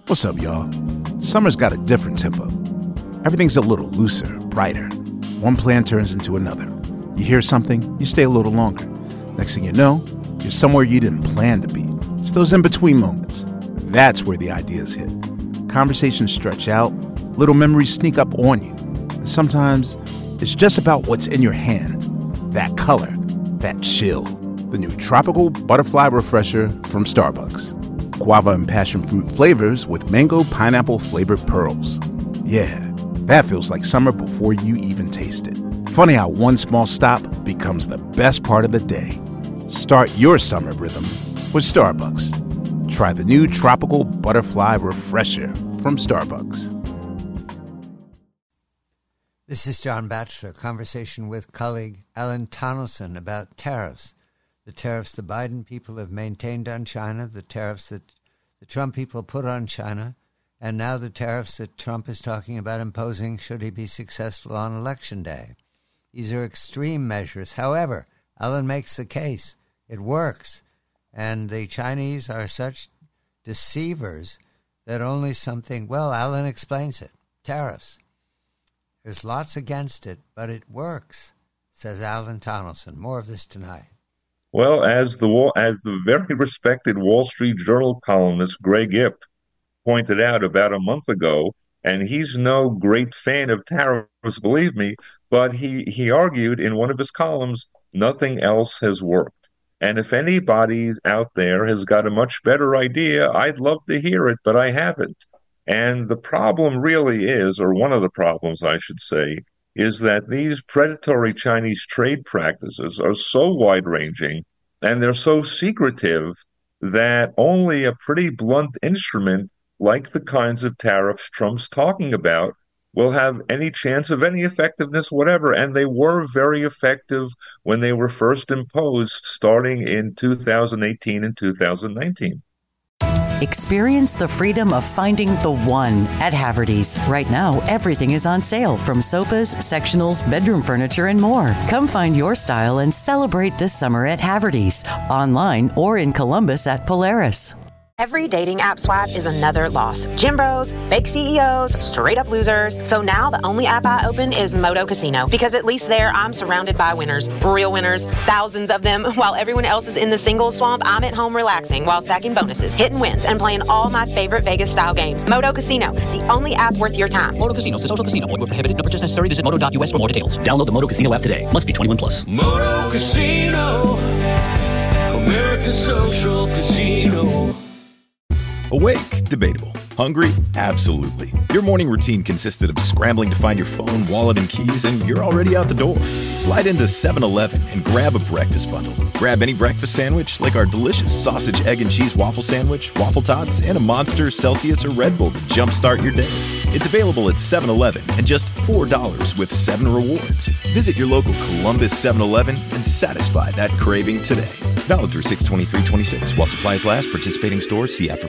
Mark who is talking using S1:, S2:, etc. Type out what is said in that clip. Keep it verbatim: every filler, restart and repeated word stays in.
S1: What's up, y'all? Summer's got a different tempo. Everything's a little looser, brighter. One plan turns into another. You hear something, you stay a little longer. Next thing you know, you're somewhere you didn't plan to be. It's those in-between moments. That's where the ideas hit. Conversations stretch out, little memories sneak up on you. And sometimes it's just about what's in your hand. That color, that chill. The new Tropical Butterfly Refresher from Starbucks. Guava and passion fruit flavors with mango pineapple flavored pearls. Yeah, that feels like summer before you even taste it. Funny how one small stop becomes the best part of the day. Start your summer rhythm with Starbucks. Try the new Tropical Butterfly Refresher from Starbucks.
S2: This is John Batchelor, conversation with colleague Alan Tonelson about tariffs. The tariffs the Biden people have maintained on China, the tariffs that the Trump people put on China, and now the tariffs that Trump is talking about imposing should he be successful on Election Day. These are extreme measures. However, Alan makes the case. It works. And the Chinese are such deceivers that only something, well, Alan explains it, tariffs. There's lots against it, but it works, says Alan Tonelson. More of this tonight.
S3: Well, as the wall, as the very respected Wall Street Journal columnist Greg Ip pointed out about a month ago, and he's no great fan of tariffs, believe me, but he, he argued in one of his columns, nothing else has worked. And if anybody out there has got a much better idea, I'd love to hear it, but I haven't. And the problem really is, or one of the problems I should say, is that these predatory Chinese trade practices are so wide-ranging and they're so secretive that only a pretty blunt instrument like the kinds of tariffs Trump's talking about will have any chance of any effectiveness whatever. And they were very effective when they were first imposed starting in two thousand eighteen and two thousand nineteen.
S4: Experience the freedom of finding the one at Haverty's. Right now, everything is on sale, from sofas, sectionals, bedroom furniture, and more. Come find your style and celebrate this summer at Haverty's, online or in Columbus at Polaris.
S5: Every dating app swipe is another loss. Gym bros, fake C E Os, straight up losers. So now the only app I open is Moto Casino, because at least there I'm surrounded by winners, real winners, thousands of them. While everyone else is in the single swamp, I'm at home relaxing while stacking bonuses, hitting wins, and playing all my favorite Vegas style games. Moto Casino, the only app worth your time.
S6: Moto Casino, the social casino. Void where prohibited. No purchase necessary. Visit moto dot U S for more details. Download the Moto Casino app today. Must be twenty-one plus.
S7: Moto Casino, American Social Casino.
S8: Awake? Debatable. Hungry? Absolutely. Your morning routine consisted of scrambling to find your phone, wallet, and keys, and you're already out the door. Slide into seven eleven and grab a breakfast bundle. Grab any breakfast sandwich, like our delicious sausage, egg, and cheese waffle sandwich, waffle tots, and a Monster, Celsius, or Red Bull to jumpstart your day. It's available at seven eleven and just four dollars with seven rewards. Visit your local Columbus seven eleven and satisfy that craving today. Valid through six twenty-three twenty-six while supplies last. Participating stores, see app for